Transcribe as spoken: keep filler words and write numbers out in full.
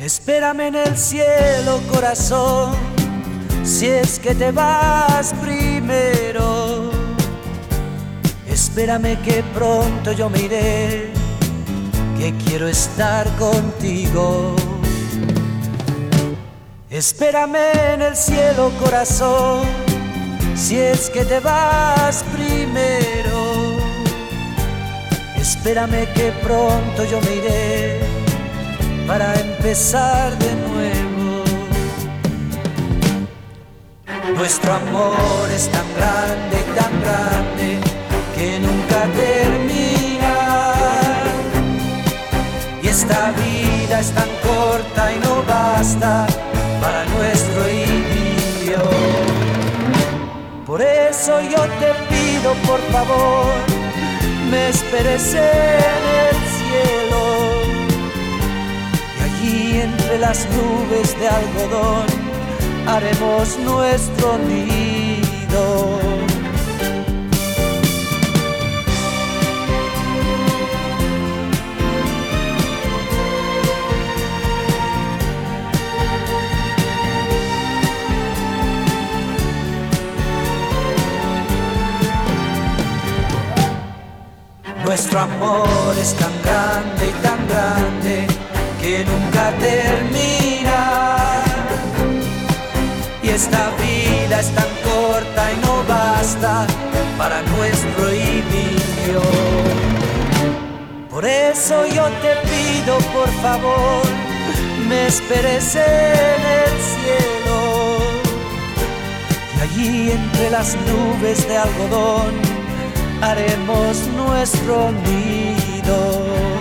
Espérame en el cielo, corazón, si es que te vas primero. Espérame que pronto yo me iré, que quiero estar contigo. Espérame en el cielo, corazón, si es que te vas primero. Espérame que pronto yo me iré para empezar de nuevo. Nuestro amor es tan grande, tan grande, que nunca termina. Y esta vida es tan corta y no basta para nuestro idilio. Por eso yo te pido, por favor, me esperes en el cielo. Y allí entre las nubes de algodón haremos nuestro nido. Nuestro amor es tan grande y tan grande que nunca termina. Y esta vida es tan corta y no basta para nuestro idilio. Por eso yo te pido, por favor, me esperes en el cielo. Y allí entre las nubes de algodón haremos nuestro nido.